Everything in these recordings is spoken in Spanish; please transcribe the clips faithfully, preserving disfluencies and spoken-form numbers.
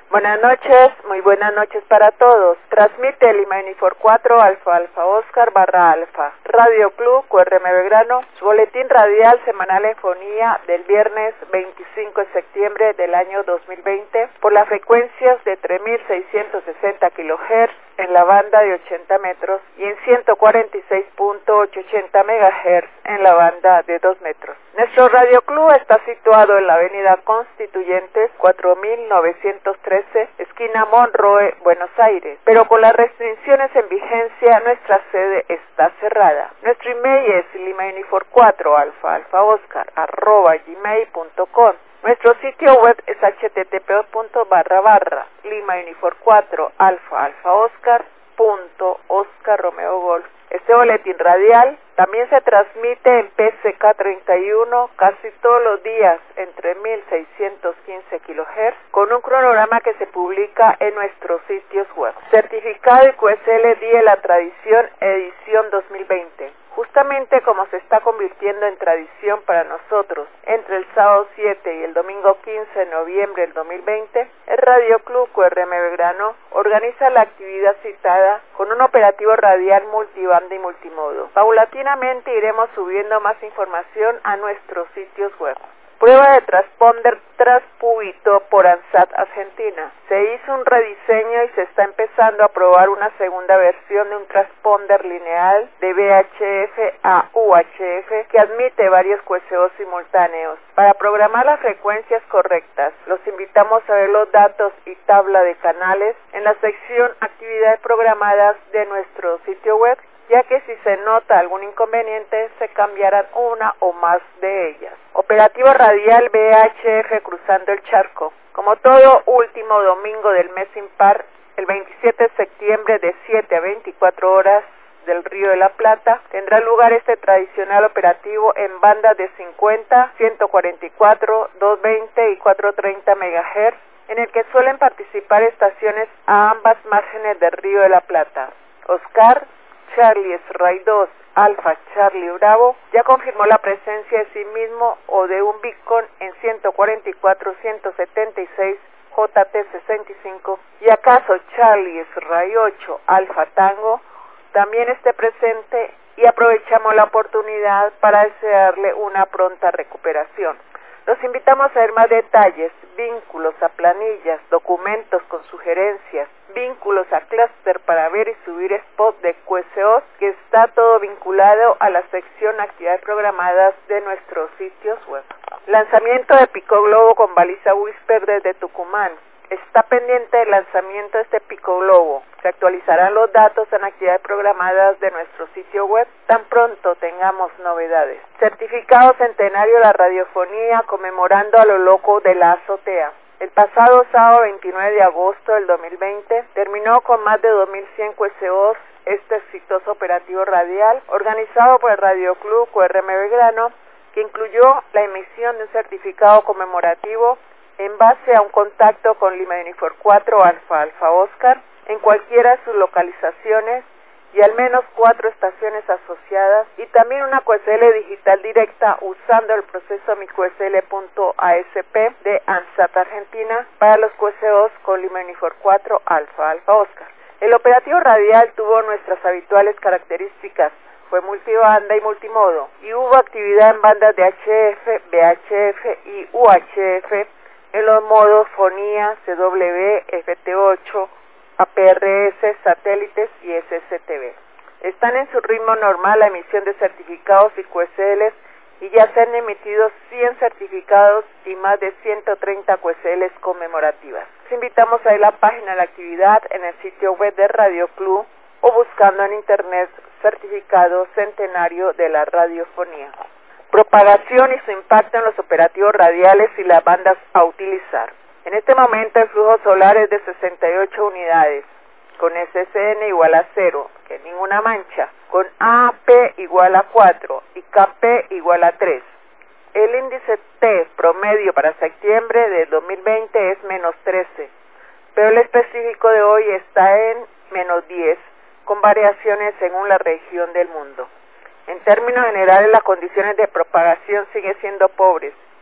Buenas noches, muy buenas noches para todos. Transmite Lima Unifor cuatro Alfa Alfa Oscar barra Alfa. Radio Club Q R M Belgrano, su boletín radial semanal en fonía del viernes veinticinco de septiembre del año dos mil veinte por las frecuencias de tres mil seiscientos sesenta kilohertz en la banda de ochenta metros y en ciento cuarenta y seis punto ochocientos ochenta megahertz en la banda de dos metros. Nuestro Radio Club está situado en la avenida Constituyentes cuatro mil novecientos trece, esquina Monroe, Buenos Aires, pero con las restricciones en vigencia nuestra sede está cerrada. Nuestro email es lima unifor cuatro alfa alfa oscar arroba gmail punto com. Nuestro sitio web es http punto barra barra lima unifor cuatro alfa alfa oscar punto oscar romeo golf. Este boletín radial también se transmite en P C K treinta y uno casi todos los días entre mil seiscientos quince kilohertz con un cronograma que se publica en nuestros sitios web. Certificado I Q S L Día de la Tradición edición dos mil veinte. Justamente como se está convirtiendo en tradición para nosotros, entre el sábado siete y el domingo quince de noviembre del dos mil veinte, el Radio Club Q R M Belgrano organiza la actividad citada con un operativo radial multibanda y multimodo. Paulatinamente iremos subiendo más información a nuestros sitios web. Prueba de transponder Transpubito por ANSAT Argentina. Se hizo un rediseño y se está empezando a probar una segunda versión de un transponder lineal de V H F a U H F que admite varios Q S O simultáneos. Para programar las frecuencias correctas, los invitamos a ver los datos y tabla de canales en la sección Actividades programadas de nuestro sitio web, ya que si se nota algún inconveniente, se cambiarán una o más de ellas. Operativo radial V H F cruzando el charco. Como todo último domingo del mes impar, el veintisiete de septiembre de siete a veinticuatro horas del Río de la Plata, tendrá lugar este tradicional operativo en bandas de cincuenta, ciento cuarenta y cuatro, doscientos veinte y cuatrocientos treinta megahertz, en el que suelen participar estaciones a ambas márgenes del Río de la Plata. Oscar Charlie Sray dos Alfa Charlie Bravo ya confirmó la presencia de sí mismo o de un beacon en ciento cuarenta y cuatro, ciento setenta y seis J T sesenta y cinco y acaso Charlie Sray ocho Alfa Tango también esté presente, y aprovechamos la oportunidad para desearle una pronta recuperación. Los invitamos a ver más detalles, vínculos a planillas, documentos con sugerencias, vínculos a clúster para ver y subir spot de Q S Os, que está todo vinculado a la sección Actividades Programadas de nuestros sitios web. Lanzamiento de Pico Globo con baliza Whisper desde Tucumán. Está pendiente el lanzamiento de este Pico Globo. Se actualizarán los datos en actividades programadas de nuestro sitio web tan pronto tengamos novedades. Certificado centenario de la radiofonía conmemorando a lo loco de la azotea. El pasado sábado veintinueve de agosto del dos mil veinte terminó con más de dos mil cien Q S Os este exitoso operativo radial organizado por el Radio Club Q R M Belgrano, que incluyó la emisión de un certificado conmemorativo en base a un contacto con Lima Unifor cuatro Alfa Alfa Oscar en cualquiera de sus localizaciones y al menos cuatro estaciones asociadas, y también una Q S L digital directa usando el proceso mi Q S L punto A S P de ANSAT Argentina para los Q S Os con Lima Unifor cuatro Alfa Alfa Oscar. El operativo radial tuvo nuestras habituales características. Fue multibanda y multimodo, y hubo actividad en bandas de H F, V H F y U H F en los modos fonía, C W, F T ocho, A P R S, satélites y S S T V. Están en su ritmo normal la emisión de certificados y Q S Ls, y ya se han emitido cien certificados y más de ciento treinta Q S Ls conmemorativas. Les invitamos a ir a la página de la actividad en el sitio web de Radio Club o buscando en internet certificado centenario de la radiofonía. Propagación y su impacto en los operativos radiales y las bandas a utilizar. En este momento el flujo solar es de sesenta y ocho unidades, con S S N igual a cero, que ninguna mancha, con A P igual a cuatro y K P igual a tres. El índice T promedio para septiembre de dos mil veinte es menos trece, pero el específico de hoy está en menos diez, con variaciones según la región del mundo. En términos generales, las condiciones de propagación siguen siendo pobres,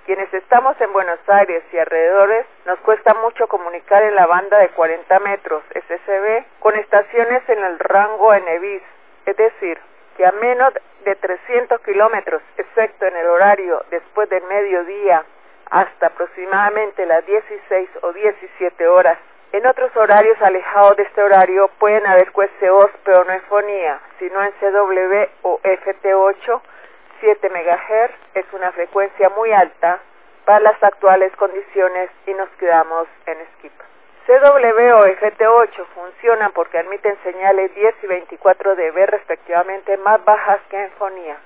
Quienes estamos en Buenos Aires y alrededores, nos cuesta mucho comunicar en la banda de cuarenta metros S S B con estaciones en el rango N bis, es decir, que a menos de trescientos kilómetros, excepto en el horario después del mediodía, hasta aproximadamente las dieciséis o diecisiete horas. En otros horarios alejados de este horario pueden haber Q S Os, pero no en fonía, sino en C W o F T ocho, siete megahercios, es una frecuencia muy alta para las actuales condiciones y nos quedamos en skip. C W o F T ocho funcionan porque emiten señales diez y veinticuatro decibelios respectivamente más bajas que en fonía.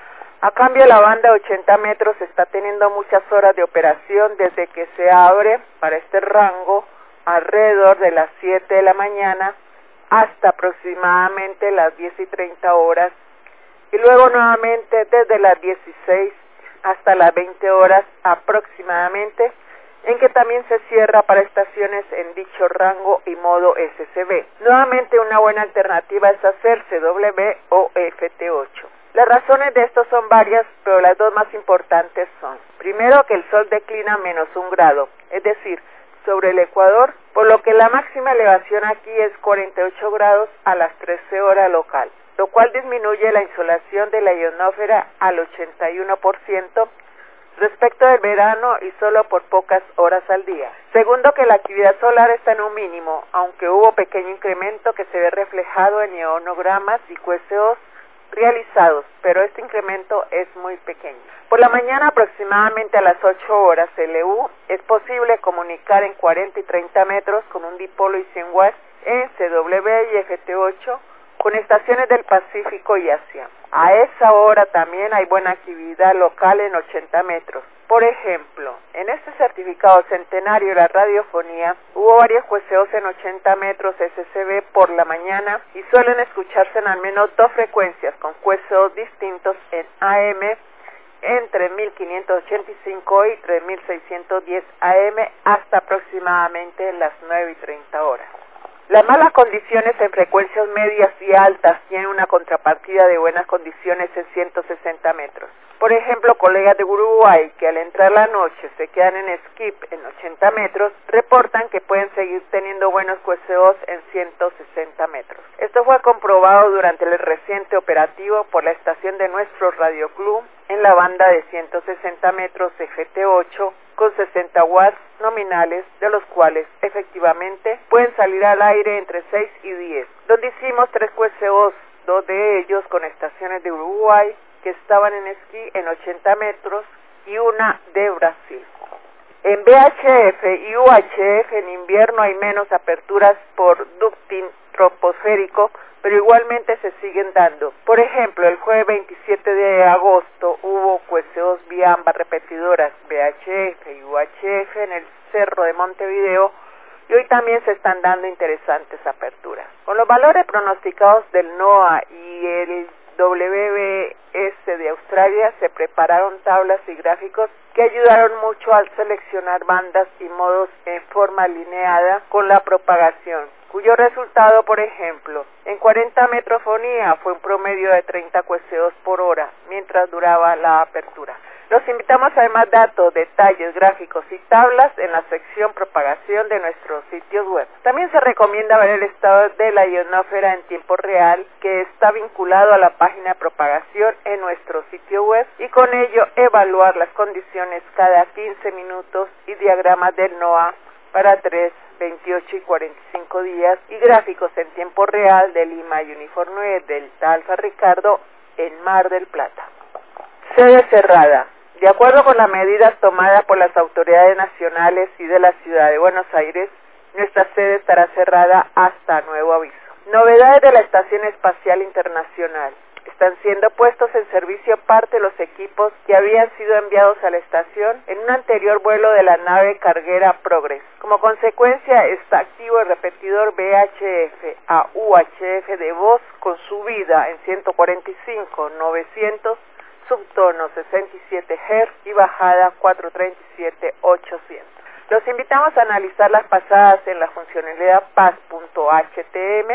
A cambio, la banda ochenta metros está teniendo muchas horas de operación desde que se abre para este rango alrededor de las siete de la mañana hasta aproximadamente las diez y treinta horas, y luego nuevamente desde las dieciséis hasta las veinte horas aproximadamente, en que también se cierra para estaciones en dicho rango y modo S S B. Nuevamente una buena alternativa es hacer C W o F T ocho. Las razones de esto son varias, pero las dos más importantes son: primero, que el sol declina menos un grado, es decir, sobre el ecuador, por lo que la máxima elevación aquí es cuarenta y ocho grados a las trece horas local, lo cual disminuye la insolación de la ionosfera al ochenta y uno por ciento respecto del verano y solo por pocas horas al día. Segundo, que la actividad solar está en un mínimo, aunque hubo pequeño incremento que se ve reflejado en ionogramas y Q S Os realizados, pero este incremento es muy pequeño. Por la mañana, aproximadamente a las ocho horas L U, es posible comunicar en cuarenta y treinta metros con un dipolo y cien watts en C W y F T ocho con estaciones del Pacífico y Asia. A esa hora también hay buena actividad local en ochenta metros. Por ejemplo, en este certificado centenario de la radiofonía hubo varios Q S Os en ochenta metros S S B por la mañana y suelen escucharse en al menos dos frecuencias con Q S Os distintos en A M en tres mil quinientos ochenta y cinco y tres mil seiscientos diez A M hasta aproximadamente las nueve y treinta horas. Las malas condiciones en frecuencias medias y altas tienen una contrapartida de buenas condiciones en ciento sesenta metros. Por ejemplo, colegas de Uruguay que al entrar la noche se quedan en skip en ochenta metros, reportan que pueden seguir teniendo buenos Q S Os en ciento sesenta metros. Esto fue comprobado durante el reciente operativo por la estación de nuestro Radio Club en la banda de ciento sesenta metros F T ocho con sesenta watts nominales, de los cuales efectivamente pueden salir al aire entre seis y diez, donde hicimos tres Q S Os, dos de ellos con estaciones de Uruguay que estaban en esquí en ochenta metros y una de Brasil. En V H F y U H F en invierno hay menos aperturas por ducting troposférico, pero igualmente se siguen dando. Por ejemplo, el jueves veintisiete de agosto hubo Q S Os vía ambas repetidoras V H F y U H F en el Cerro de Montevideo, y hoy también se están dando interesantes aperturas. Con los valores pronosticados del NOAA y el W B S de Australia se prepararon tablas y gráficos que ayudaron mucho al seleccionar bandas y modos en forma alineada con la propagación, cuyo resultado, por ejemplo, en cuarenta metrofonía fue un promedio de treinta Q S Os por hora mientras duraba la apertura. Los invitamos a ver más datos, detalles, gráficos y tablas en la sección propagación de nuestros sitios web. También se recomienda ver el estado de la ionosfera en tiempo real, que está vinculado a la página de propagación en nuestro sitio web, y con ello evaluar las condiciones cada quince minutos y diagramas del NOAA para tres, veintiocho y cuarenta y cinco días y gráficos en tiempo real de Lima y Uniforme nueve Delta Alfa Ricardo en Mar del Plata. Sede cerrada. De acuerdo con las medidas tomadas por las autoridades nacionales y de la ciudad de Buenos Aires, nuestra sede estará cerrada hasta nuevo aviso. Novedades de la Estación Espacial Internacional. Están siendo puestos en servicio parte de los equipos que habían sido enviados a la estación en un anterior vuelo de la nave carguera Progress. Como consecuencia, está activo el repetidor V H F a U H F de voz con subida en ciento cuarenta y cinco, novecientos, subtono sesenta y siete hercios y bajada cuatrocientos treinta y siete, ochocientos. Los invitamos a analizar las pasadas en la funcionalidad P A S punto H T M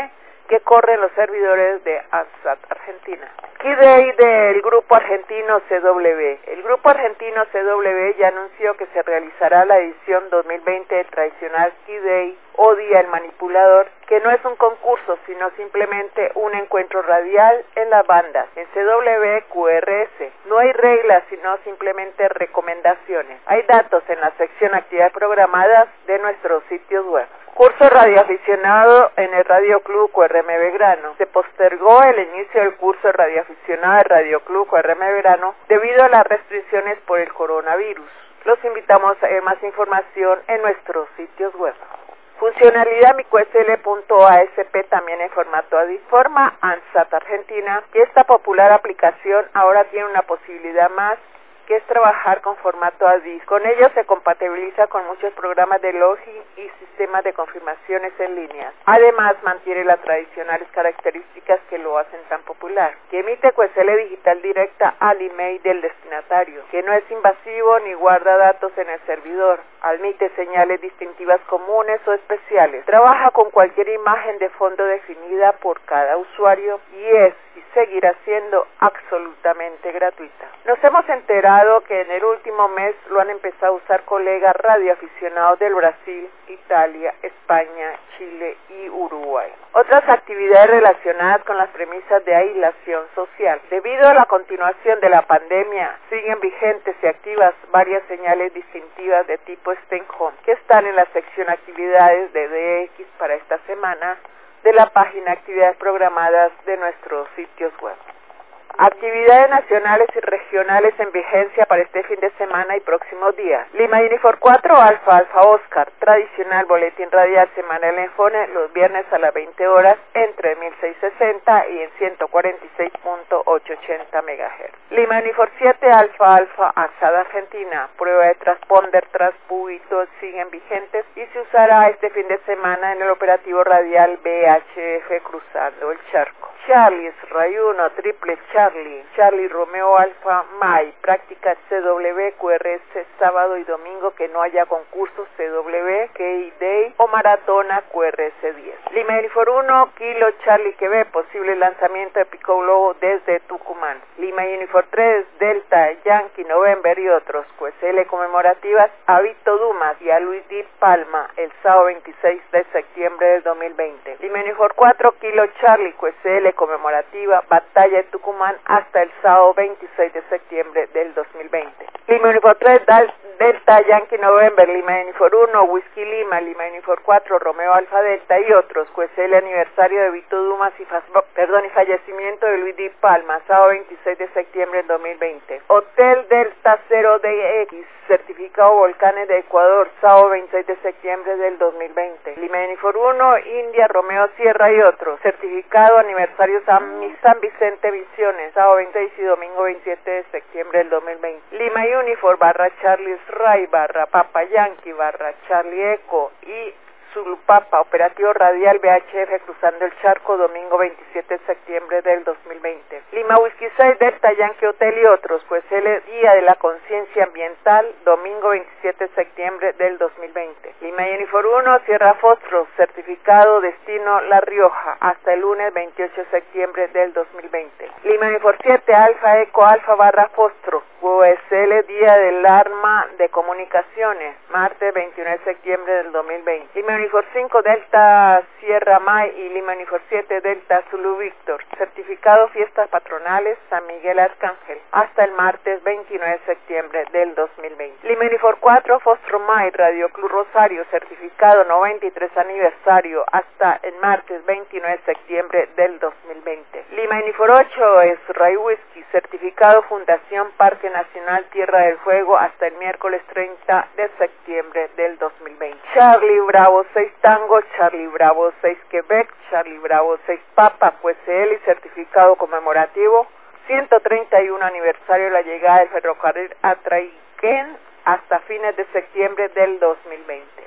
que corren los servidores de ANSAT Argentina. Key Day del grupo argentino C W. El grupo argentino C W ya anunció que se realizará la edición dos mil veinte del tradicional Key Day o Día del Manipulador, que no es un concurso, sino simplemente un encuentro radial en las bandas, en C W Q R S. No hay reglas, sino simplemente recomendaciones. Hay datos en la sección Actividades Programadas de nuestros sitios web. Curso radioaficionado en el Radio Club Q R M Belgrano. Se postergó el inicio del curso radioaficionado del Radio Club Q R M Belgrano debido a las restricciones por el coronavirus. Los invitamos a ver más información en nuestros sitios web. Funcionalidad miqsl punto a s p también en formato A D I. Informa ANSAT Argentina que esta popular aplicación ahora tiene una posibilidad más, que es trabajar con formato A D I. Con ello se compatibiliza con muchos programas de login y sistemas de confirmaciones en línea. Además, mantiene las tradicionales características que lo hacen tan popular, que emite Q S L digital directa al email del destinatario, que no es invasivo ni guarda datos en el servidor, admite señales distintivas comunes o especiales, trabaja con cualquier imagen de fondo definida por cada usuario y es y seguirá siendo absolutamente gratuita. Nos hemos enterado que en el último mes lo han empezado a usar colegas radioaficionados del Brasil, Italia, España, Chile y Uruguay. Otras actividades relacionadas con las premisas de aislación social. Debido a la continuación de la pandemia, siguen vigentes y activas varias señales distintivas de tipo Stay Home, que están en la sección Actividades de D X para esta semana de la página Actividades Programadas de nuestros sitios web. Actividades nacionales y regionales en vigencia para este fin de semana y próximos días. Lima Unifor cuatro, Alfa Alfa Oscar, tradicional boletín radial semanal en Fone, los viernes a las veinte horas entre mil seiscientos sesenta y en ciento cuarenta y seis punto ochocientos ochenta megahertz. Lima Unifor siete, Alfa Alfa ANSAT Argentina, prueba de transponder, transpu y todos siguen vigentes y se usará este fin de semana en el operativo radial B H F cruzando el charco. Charlie Israel uno, triple Charlie, Charlie Romeo Alfa May, práctica C W Q R S sábado y domingo que no haya concursos C W, Key Day o maratona Q R S diez. Lima Unifor uno, Kilo Charlie Quebec, posible lanzamiento de Pico Globo desde Tucumán. Lima Unifor tres, Delta, Yankee, November y otros, Q S L conmemorativas a Vito Dumas y a Luis Di Palma el sábado veintiséis de septiembre del dos mil veinte. Lima Unifor cuatro, Kilo Charlie, Q S L conmemorativa Batalla de Tucumán hasta el sábado veintiséis de septiembre del dos mil veinte. Lima Unifor tres, Delta, Yankee, November, Lima Unifor uno, Whisky Lima, Lima Unifor cuatro, Romeo Alfa Delta y otros, Q S L aniversario de Vito Dumas y, perdón, y fallecimiento de Luis Di Palma, sábado veintiséis de septiembre del dos mil veinte. Hotel Delta cero D X, certificado Volcanes de Ecuador, sábado veintiséis de septiembre del dos mil veinte. Lima Unifor uno, India, Romeo Sierra y otros, certificado aniversario San, San Vicente Visiones, sábado veintiséis y domingo veintisiete de septiembre del dos mil veinte. Lima Unifor barra Charlie Ray barra Papa Yankee barra Charlie Eco y Zulupapa, operativo radial B H F cruzando el charco, domingo veintisiete de septiembre del dos mil veinte. Lima Whisky seis, Delta, Yankee Hotel y otros, pues el Día de la Conciencia Ambiental, domingo veintisiete de septiembre del dos mil veinte. Lima Unifor uno, Sierra Fostro, certificado destino La Rioja, hasta el lunes veintiocho de septiembre del dos mil veinte. Lima Unifor siete, Alfa Eco Alfa barra Fostro, Q S L Día del Arma de Comunicaciones, martes veintiuno de septiembre del dos mil veinte. Lima Unifor cinco, Delta Sierra May y Lima Unifor siete, Delta Zulu Víctor, certificado Fiestas Patronales San Miguel Arcángel, hasta el martes veintinueve de septiembre del dos mil veinte. Lima Unifor cuatro, Fostro May, Radio Club Rosario, certificado noventa y tres aniversario, hasta el martes veintinueve de septiembre del dos mil veinte. Lima Unifor ocho, es Ray Whisky, certificado Fundación Parque Nacional Tierra del Fuego, hasta el miércoles treinta de septiembre del dos mil veinte. Charlie Bravo seis Tango, Charlie Bravo seis Quebec, Charlie Bravo seis Papa, Q S L y certificado conmemorativo ciento treinta y uno aniversario de la llegada del ferrocarril a Traiquén hasta fines de septiembre del dos mil veinte.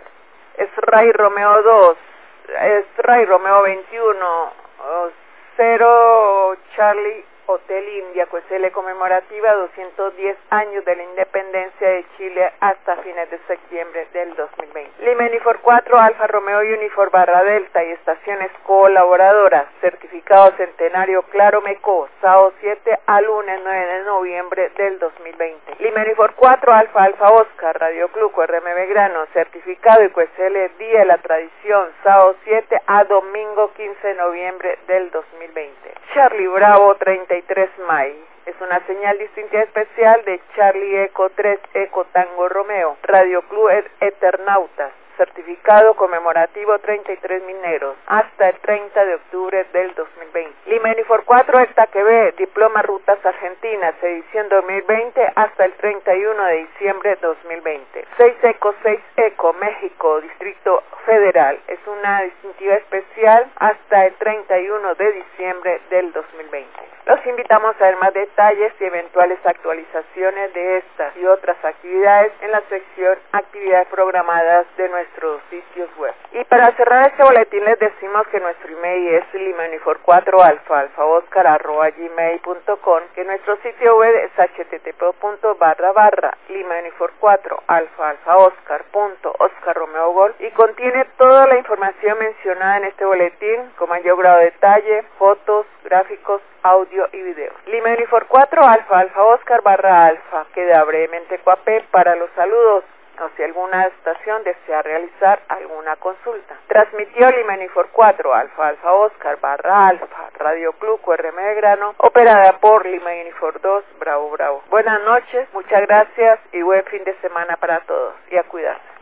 Sray Romeo dos, Sray Romeo veintiuno, cero Charlie Hotel India, Cuesele conmemorativa doscientos diez años de la independencia de Chile hasta fines de septiembre del dos mil veinte. Lima Unifor cuatro, Alfa Romeo Unifor barra Delta y estaciones colaboradoras, certificado centenario Claro Meco, sábado siete a lunes nueve de noviembre del dos mil veinte. Lima Unifor cuatro, Alfa Alfa Oscar, Radio Club U R M Belgrano, certificado y Cuesele Día de la Tradición, sábado siete a domingo quince de noviembre del dos mil veinte. Charlie Bravo treinta y tres May. Es una señal distintiva especial de Charlie Eco tres Eco Tango Romeo. Radio Club Eternautas. Certificado conmemorativo treinta y tres Mineros, hasta el treinta de octubre del dos mil veinte. Lima Unifor cuatro, El Taquebé, Diploma Rutas Argentinas, edición dos mil veinte, hasta el treinta y uno de diciembre dos mil veinte. seis Eco seis Eco, México, Distrito Federal, es una distintiva especial hasta el treinta y uno de diciembre del dos mil veinte. Los invitamos a ver más detalles y eventuales actualizaciones de estas y otras actividades en la sección Actividades Programadas de nuestros sitios web. Y para cerrar este boletín les decimos que nuestro email es lima unifor cuatro alfa alfa oscar arroba gmail punto com, que nuestro sitio web es h t t p punto barra barra lima unifor cuatro alfa alfa oscar punto oscar romeo golf y contiene toda la información mencionada en este boletín con mayor grado de detalle, fotos, gráficos, audio y video. Lima Unifor cuatro alfa alfa oscar barra alfa. Queda brevemente coapé para los saludos o si alguna estación desea realizar alguna consulta. Transmitió Lima Unifor cuatro alfa alfa oscar barra alfa Radio Club U R M Belgrano, operada por Lima Unifor dos Bravo Bravo. Buenas noches, muchas gracias y buen fin de semana para todos y a cuidarse.